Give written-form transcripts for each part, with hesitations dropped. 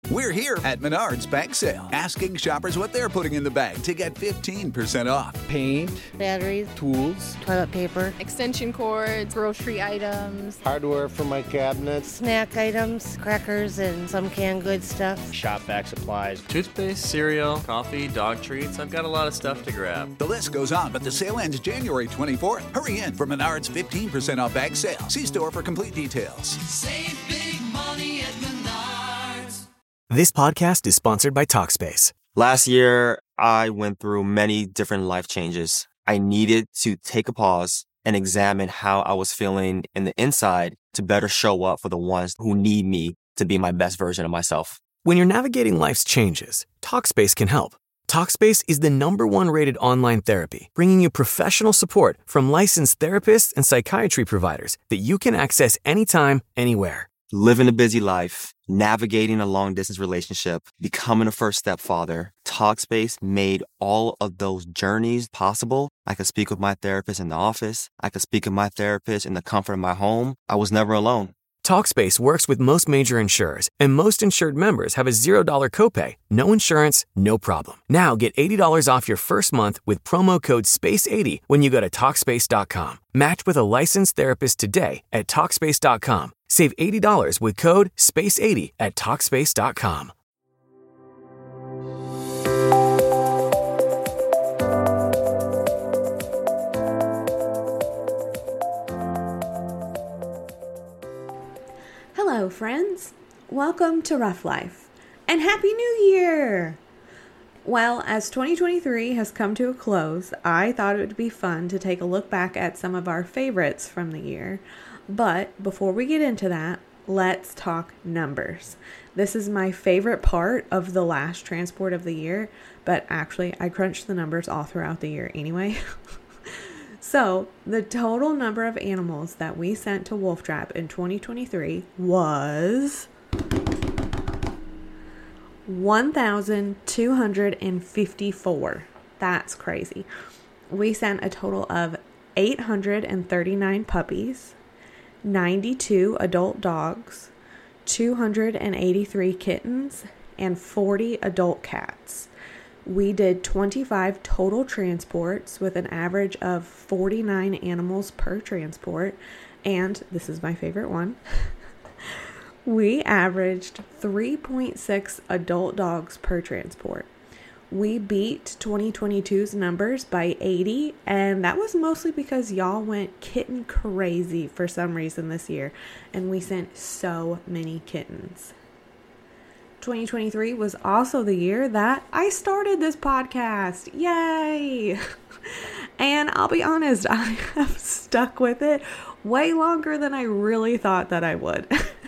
We're here at Menards Bag Sale, asking shoppers what they're putting in the bag to get 15% off. Paint, batteries, tools, toilet paper, extension cords, grocery items, hardware for my cabinets, snack items, crackers, and some canned goods stuff, shop vac supplies, toothpaste, cereal, coffee, dog treats. I've got a lot of stuff to grab. The list goes on, but the sale ends January 24th. Hurry in for Menards 15% off bag sale. See store for complete details. Save big money at Menards. This podcast is sponsored by Talkspace. Last year, I went through many different life changes. I needed to take a pause and examine how I was feeling in the inside to better show up for the ones who need me to be my best version of myself. When you're navigating life's changes, Talkspace can help. Talkspace is the #1 rated online therapy, bringing you professional support from licensed therapists and psychiatry providers that you can access anytime, anywhere. Living a busy life, navigating a long-distance relationship, becoming a first-step father, Talkspace made all of those journeys possible. I could speak with my therapist in the office. I could speak with my therapist in the comfort of my home. I was never alone. Talkspace works with most major insurers, and most insured members have a $0 copay. No insurance, no problem. Now get $80 off your first month with promo code SPACE80 when you go to Talkspace.com. Match with a licensed therapist today at Talkspace.com. Save $80 with code SPACE80 at Talkspace.com. Hello, friends. Welcome to Rough Life, and Happy New Year! Well, as 2023 has come to a close, I thought it would be fun to take a look back at some of our favorites from the year. But before we get into that, let's talk numbers. This is my favorite part of the last transport of the year, but actually I crunched the numbers all throughout the year anyway. So, the total number of animals that we sent to Wolf Trap in 2023 was 1,254. That's crazy. We sent a total of 839 puppies, 92 adult dogs, 283 kittens, and 40 adult cats. We did 25 total transports with an average of 49 animals per transport. And this is my favorite one. We averaged 3.6 adult dogs per transport. We beat 2022's numbers by 80, and that was mostly because y'all went kitten crazy for some reason this year, and we sent so many kittens. 2023 was also the year that I started this podcast. Yay! And I'll be honest, I have stuck with it way longer than I really thought that I would.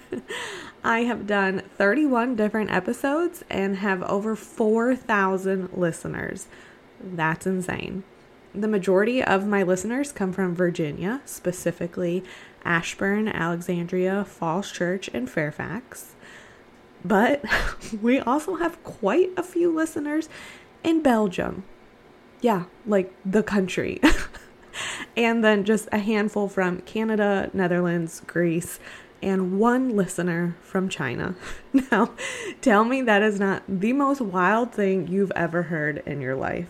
I have done 31 different episodes and have over 4,000 listeners. That's insane. The majority of my listeners come from Virginia, specifically Ashburn, Alexandria, Falls Church, and Fairfax. But we also have quite a few listeners in Belgium. Yeah, like the country. And then just a handful from Canada, Netherlands, Greece, and one listener from China. Now, tell me that is not the most wild thing you've ever heard in your life.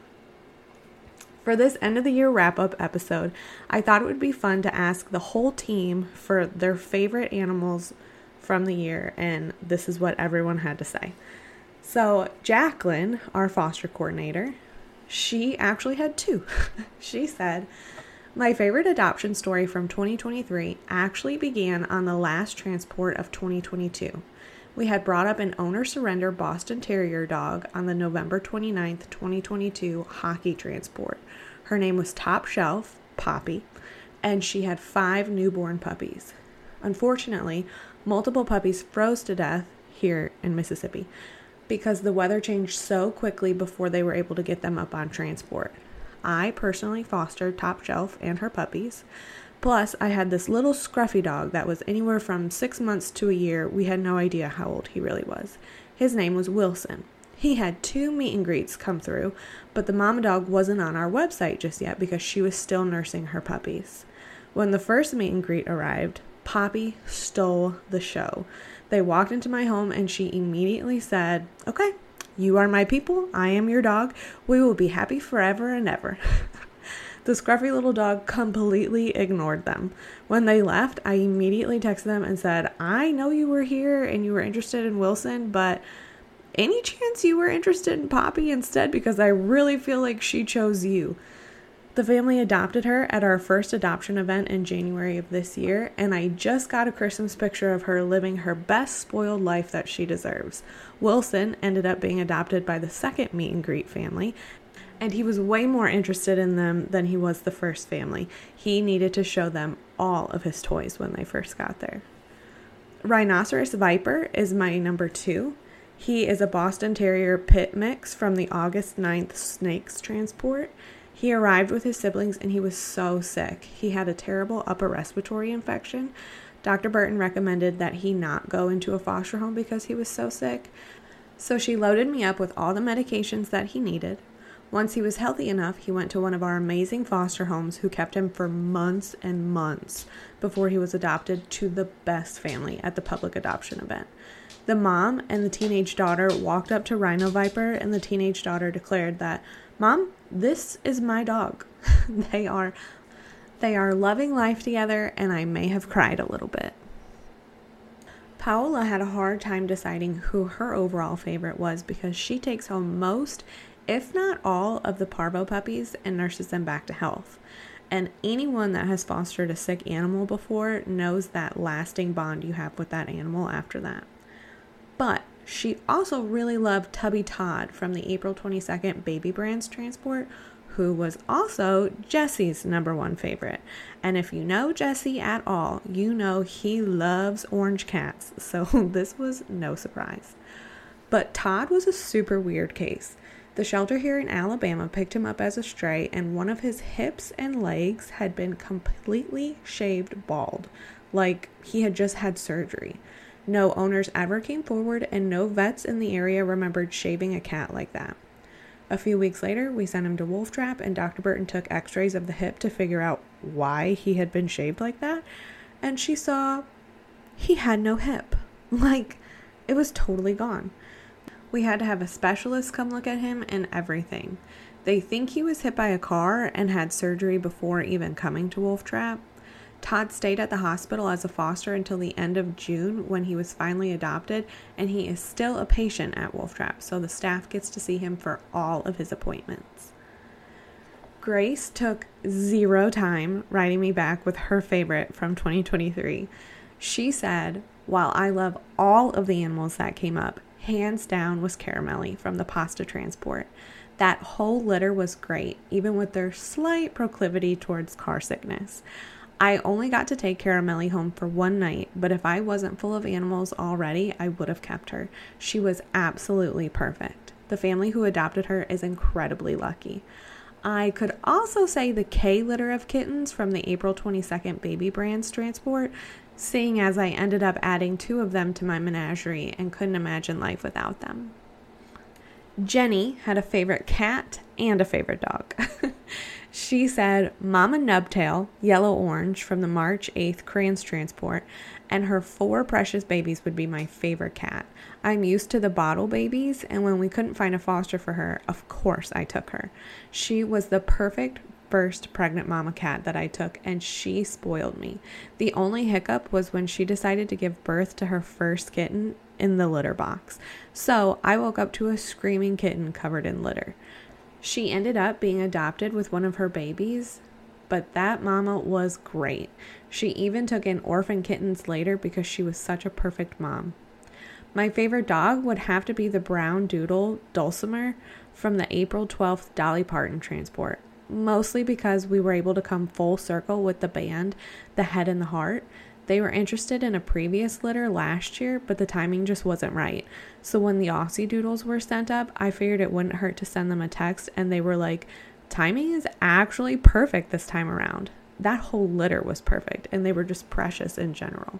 For this end of the year wrap-up episode, I thought it would be fun to ask the whole team for their favorite animals from the year, and this is what everyone had to say. So Jacqueline, our foster coordinator, she actually had two. She said, "My favorite adoption story from 2023 actually began on the last transport of 2022. We had brought up an owner surrender Boston Terrier dog on the November 29th, 2022 hockey transport. Her name was Top Shelf, Poppy, and she had 5 newborn puppies. Unfortunately, multiple puppies froze to death here in Mississippi because the weather changed so quickly before they were able to get them up on transport. I personally fostered Top Shelf and her puppies. Plus, I had this little scruffy dog that was anywhere from 6 months to a year. We had no idea how old he really was. His name was Wilson. He had 2 meet and greets come through, but the mama dog wasn't on our website just yet because she was still nursing her puppies. When the first meet and greet arrived, Poppy stole the show. They walked into my home and she immediately said, "Okay, you are my people. I am your dog. We will be happy forever and ever." The scruffy little dog completely ignored them. When they left, I immediately texted them and said, "I know you were here and you were interested in Wilson, but any chance you were interested in Poppy instead? Because I really feel like she chose you." The family adopted her at our first adoption event in January of this year, and I just got a Christmas picture of her living her best spoiled life that she deserves. Wilson ended up being adopted by the second meet and greet family, and he was way more interested in them than he was the first family. He needed to show them all of his toys when they first got there. Rhinoceros Viper is my number 2. He is a Boston Terrier pit mix from the August 9th Snakes transport. He arrived with his siblings and he was so sick. He had a terrible upper respiratory infection. Dr. Burton recommended that he not go into a foster home because he was so sick. So she loaded me up with all the medications that he needed. Once he was healthy enough, he went to one of our amazing foster homes who kept him for months and months before he was adopted to the best family at the public adoption event. The mom and the teenage daughter walked up to Rhino Viper, and the teenage daughter declared that, "Mom, this is my dog." They are loving life together, and I may have cried a little bit. Paola had a hard time deciding who her overall favorite was because she takes home most, if not all, of the parvo puppies and nurses them back to health. And anyone that has fostered a sick animal before knows that lasting bond you have with that animal after that. But she also really loved Tubby Todd from the April 22nd Baby Brands transport, who was also Jesse's number 1 favorite. And if you know Jesse at all, you know he loves orange cats, so this was no surprise. But Todd was a super weird case. The shelter here in Alabama picked him up as a stray, and one of his hips and legs had been completely shaved bald, like he had just had surgery. No owners ever came forward, and no vets in the area remembered shaving a cat like that. A few weeks later, we sent him to Wolf Trap, and Dr. Burton took x-rays of the hip to figure out why he had been shaved like that, and she saw he had no hip. Like, it was totally gone. We had to have a specialist come look at him and everything. They think he was hit by a car and had surgery before even coming to Wolf Trap. Todd stayed at the hospital as a foster until the end of June when he was finally adopted, and he is still a patient at Wolf Trap, so the staff gets to see him for all of his appointments. Grace took 0 time writing me back with her favorite from 2023. She said, "While I love all of the animals that came up, hands down was Caramelli from the pasta transport. That whole litter was great, even with their slight proclivity towards car sickness. I only got to take Caramelli home for 1 night, but if I wasn't full of animals already, I would have kept her. She was absolutely perfect. The family who adopted her is incredibly lucky." I could also say the K litter of kittens from the April 22nd Baby Brands transport, seeing as I ended up adding 2 of them to my menagerie and couldn't imagine life without them. Jenny had a favorite cat and a favorite dog. She said Mama Nubtail, yellow orange from the March 8th Crayons transport, and her 4 precious babies would be my favorite cat. I'm used to the bottle babies, and when we couldn't find a foster for her, of course I took her. She was the perfect first pregnant mama cat that I took, and she spoiled me. The only hiccup was when she decided to give birth to her first kitten in the litter box. So I woke up to a screaming kitten covered in litter. She ended up being adopted with one of her babies, but that mama was great. She even took in orphan kittens later because she was such a perfect mom. My favorite dog would have to be the brown doodle Dulcimer from the April 12th Dolly Parton transport, mostly because we were able to come full circle with the band, the head and the heart. They were interested in a previous litter last year, but the timing just wasn't right. So when the Aussie Doodles were sent up, I figured it wouldn't hurt to send them a text, and they were like, "Timing is actually perfect this time around." That whole litter was perfect, and they were just precious in general.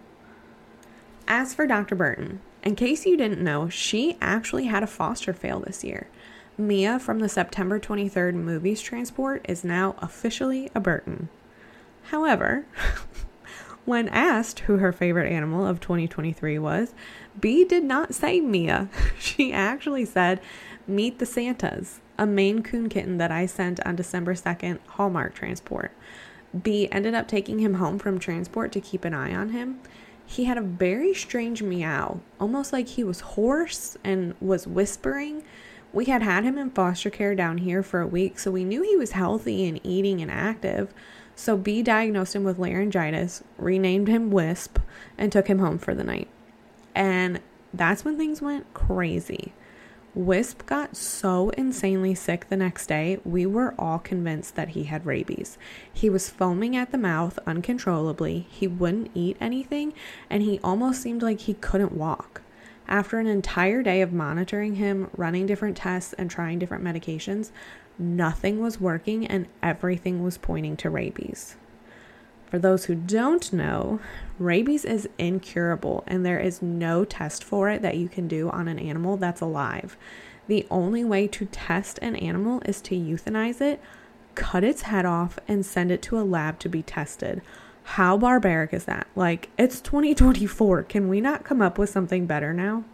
As for Dr. Burton, in case you didn't know, she actually had a foster fail this year. Mia from the September 23rd Movies transport is now officially a Burton. However, When asked who her favorite animal of 2023 was, Bea did not say Mia. She actually said, "Meet the Santas," a Maine Coon kitten that I sent on December 2nd Hallmark transport. Bea ended up taking him home from transport to keep an eye on him. He had a very strange meow, almost like he was hoarse and was whispering. We had him in foster care down here for a week, so we knew he was healthy and eating and active. So Bea diagnosed him with laryngitis, renamed him Wisp, and took him home for the night. And that's when things went crazy. Wisp got so insanely sick the next day, we were all convinced that he had rabies. He was foaming at the mouth uncontrollably, he wouldn't eat anything, and he almost seemed like he couldn't walk. After an entire day of monitoring him, running different tests, and trying different medications, nothing was working and everything was pointing to rabies. For those who don't know, rabies is incurable and there is no test for it that you can do on an animal that's alive. The only way to test an animal is to euthanize it, cut its head off, and send it to a lab to be tested. How barbaric is that? Like, it's 2024. Can we not come up with something better now?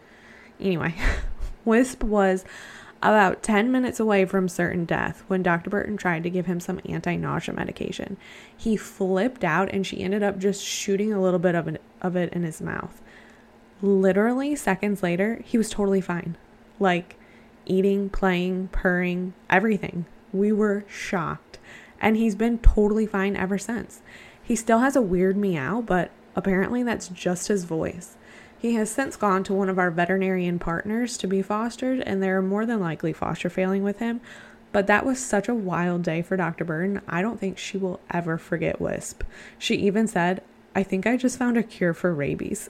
Anyway, Wisp was about 10 minutes away from certain death when Dr. Burton tried to give him some anti-nausea medication. He flipped out and she ended up just shooting a little bit of it in his mouth. Literally seconds later, he was totally fine. Like, eating, playing, purring, everything. We were shocked. And he's been totally fine ever since. He still has a weird meow, but apparently that's just his voice. He has since gone to one of our veterinarian partners to be fostered, and they're more than likely foster failing with him. But that was such a wild day for Dr. Burton. I don't think she will ever forget Wisp. She even said, "I think I just found a cure for rabies."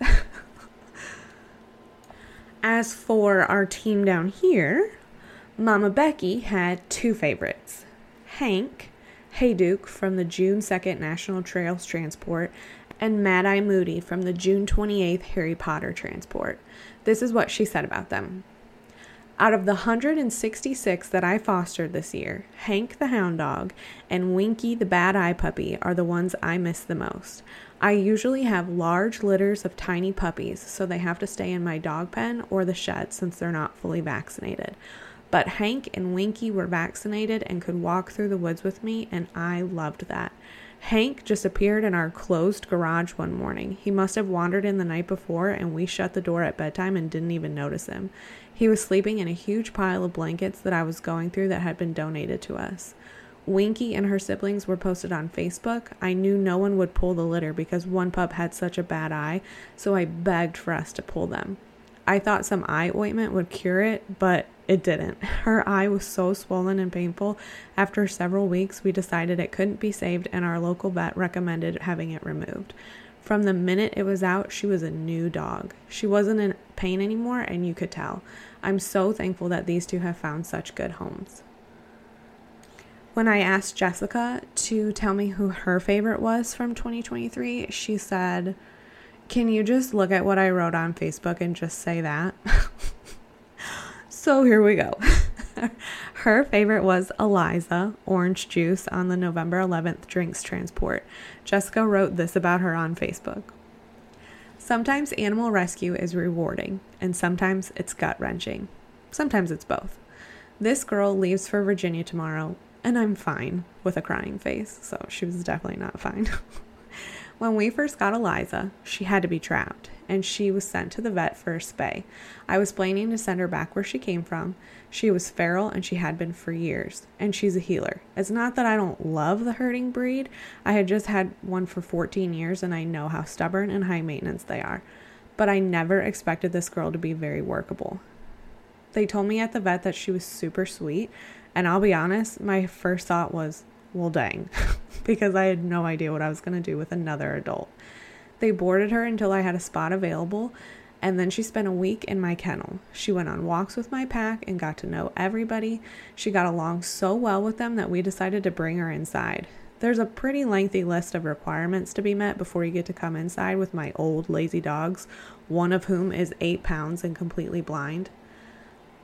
As for our team down here, Mama Becky had two favorites. Hank, Hayduke from the June 2nd National Trails Transport, and Mad Eye Moody from the June 28th Harry Potter transport. This is what she said about them. Out of the 166 that I fostered this year, Hank the Hound Dog and Winky the Bad Eye Puppy are the ones I miss the most. I usually have large litters of tiny puppies, so they have to stay in my dog pen or the shed since they're not fully vaccinated. But Hank and Winky were vaccinated and could walk through the woods with me, and I loved that. Hank just appeared in our closed garage one morning. He must have wandered in the night before, and we shut the door at bedtime and didn't even notice him. He was sleeping in a huge pile of blankets that I was going through that had been donated to us. Winky and her siblings were posted on Facebook. I knew no one would pull the litter because one pup had such a bad eye, so I begged for us to pull them. I thought some eye ointment would cure it, but it didn't. Her eye was so swollen and painful. After several weeks, we decided it couldn't be saved, and our local vet recommended having it removed. From the minute it was out, she was a new dog. She wasn't in pain anymore, and you could tell. I'm so thankful that these two have found such good homes. When I asked Jessica to tell me who her favorite was from 2023, she said, "Can you just look at what I wrote on Facebook and just say that?" So here we go. Her favorite was Eliza, orange juice, on the November 11th drinks transport. Jessica wrote this about her on Facebook. "Sometimes animal rescue is rewarding, and sometimes it's gut-wrenching. Sometimes it's both. This girl leaves for Virginia tomorrow, and I'm fine," with a crying face, so she was definitely not fine. When we first got Eliza, she had to be trapped, and she was sent to the vet for a spay. I was planning to send her back where she came from. She was feral, and she had been for years, and she's a healer. It's not that I don't love the herding breed. I had just had one for 14 years, and I know how stubborn and high maintenance they are. But I never expected this girl to be very workable. They told me at the vet that she was super sweet, and I'll be honest, my first thought was, well, dang, because I had no idea what I was going to do with another adult. They boarded her until I had a spot available, and then she spent a week in my kennel. She went on walks with my pack and got to know everybody. She got along so well with them that we decided to bring her inside. There's a pretty lengthy list of requirements to be met before you get to come inside with my old lazy dogs, one of whom is 8 pounds and completely blind.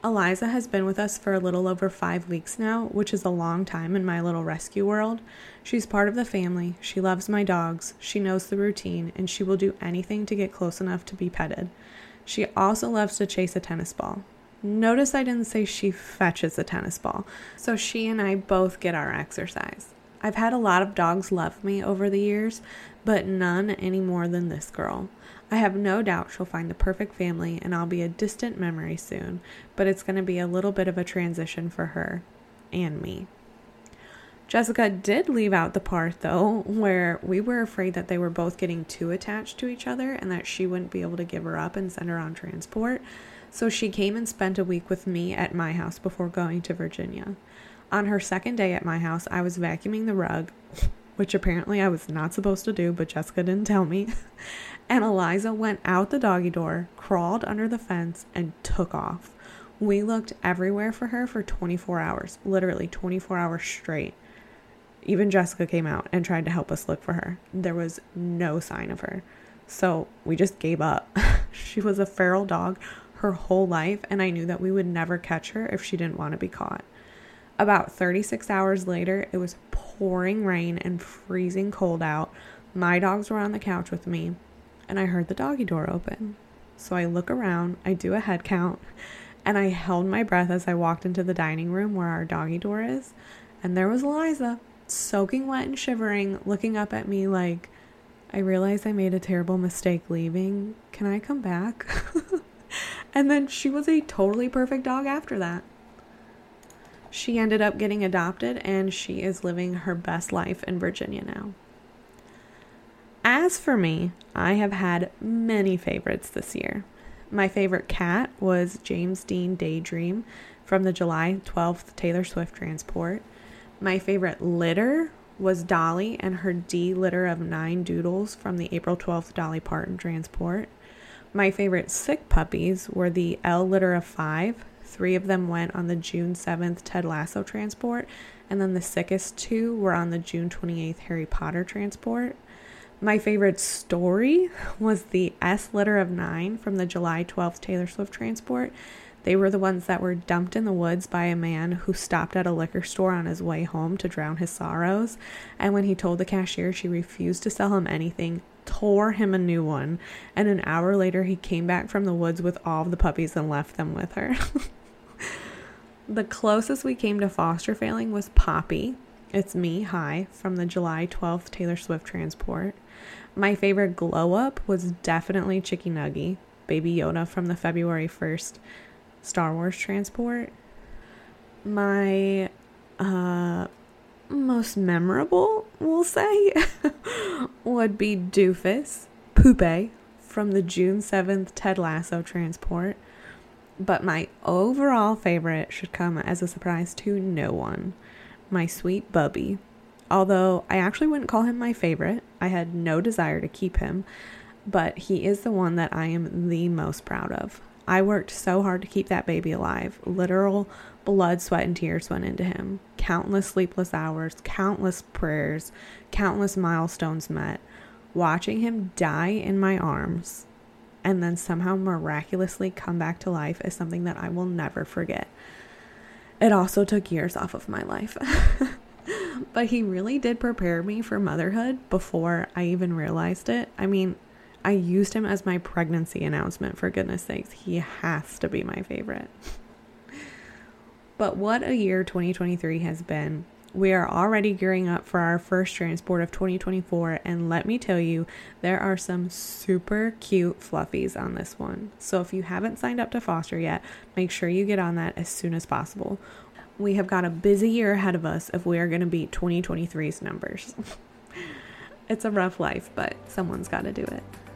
Eliza has been with us for a little over 5 weeks now, which is a long time in my little rescue world. She's part of the family, she loves my dogs, she knows the routine, and she will do anything to get close enough to be petted. She also loves to chase a tennis ball. Notice I didn't say she fetches a tennis ball, so she and I both get our exercise. I've had a lot of dogs love me over the years, but none any more than this girl. I have no doubt she'll find the perfect family and I'll be a distant memory soon, but it's going to be a little bit of a transition for her and me. Jessica did leave out the part, though, where we were afraid that they were both getting too attached to each other and that she wouldn't be able to give her up and send her on transport. So she came and spent a week with me at my house before going to Virginia. On her second day at my house, I was vacuuming the rug, which apparently I was not supposed to do, but Jessica didn't tell me. And Eliza went out the doggy door, crawled under the fence, and took off. We looked everywhere for her for 24 hours, literally 24 hours straight. Even Jessica came out and tried to help us look for her. There was no sign of her. So we just gave up. She was a feral dog her whole life, and I knew that we would never catch her if she didn't want to be caught. About 36 hours later, it was pouring rain and freezing cold out. My dogs were on the couch with me, and I heard the doggy door open. So I look around, I do a head count, and I held my breath as I walked into the dining room where our doggy door is, and there was Eliza, soaking wet and shivering, looking up at me like, I realize I made a terrible mistake leaving. Can I come back? And then she was a totally perfect dog after that. She ended up getting adopted, and she is living her best life in Virginia now. As for me, I have had many favorites this year. My favorite cat was James Dean Daydream from the July 12th Taylor Swift transport. My favorite litter was Dolly and her D litter of 9 doodles from the April 12th Dolly Parton transport. My favorite sick puppies were the L litter of 5. 3 of them went on the June 7th Ted Lasso transport, and then the sickest 2 were on the June 28th Harry Potter transport. My favorite story was the S litter of 9 from the July 12th Taylor Swift transport. They were the ones that were dumped in the woods by a man who stopped at a liquor store on his way home to drown his sorrows. And when he told the cashier she refused to sell him anything, tore him a new one. And an hour later, he came back from the woods with all of the puppies and left them with her. The closest we came to foster failing was Poppy. It's me, hi, from the July 12th Taylor Swift transport. My favorite glow up was definitely Chicky Nuggy, Baby Yoda from the February 1st Star Wars transport. My most memorable, we'll say, would be Doofus, Poopé, from the June 7th Ted Lasso transport. But my overall favorite should come as a surprise to no one. My sweet Bubby. Although I actually wouldn't call him my favorite. I had no desire to keep him. But he is the one that I am the most proud of. I worked so hard to keep that baby alive. Literal blood, sweat, and tears went into him. Countless sleepless hours, countless prayers, countless milestones met. Watching him die in my arms and then somehow miraculously come back to life is something that I will never forget. It also took years off of my life. But he really did prepare me for motherhood before I even realized it. I mean, I used him as my pregnancy announcement, for goodness sakes. He has to be my favorite. But what a year 2023 has been. We are already gearing up for our first transport of 2024, and let me tell you, there are some super cute fluffies on this one. So if you haven't signed up to foster yet, make sure you get on that as soon as possible. We have got a busy year ahead of us if we are going to beat 2023's numbers. It's a rough life, but someone's got to do it.